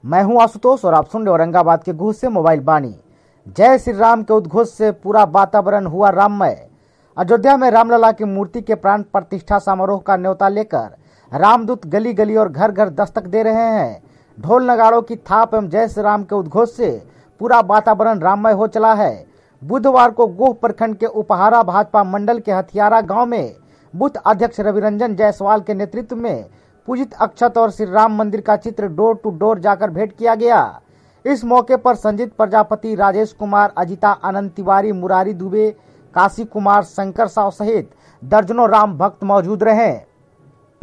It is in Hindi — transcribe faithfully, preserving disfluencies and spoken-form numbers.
मैं हूं आशुतोष और आप सुन रहे औरंगाबाद के घोष से मोबाइल बानी। जय श्री राम के उद्घोष से पूरा वातावरण हुआ राममय। अयोध्या में रामलला की मूर्ति के प्राण प्रतिष्ठा समारोह का न्योता लेकर रामदूत गली गली और घर घर दस्तक दे रहे हैं। ढोल नगाड़ों की थाप एवं जय श्री राम के उद्घोष से पूरा वातावरण राममय हो चला है। बुधवार को गोह प्रखंड के उपहारा भाजपा मंडल के हथियारा गांव में बूथ अध्यक्ष रविरंजन जायसवाल के नेतृत्व में पूजित अक्षत और श्री राम मंदिर का चित्र डोर टू डोर जाकर भेंट किया गया। इस मौके पर संजीत प्रजापति, राजेश कुमार, अजिता आनंद तिवारी, मुरारी दुबे, काशी कुमार, शंकर साव सहित दर्जनों राम भक्त मौजूद रहे।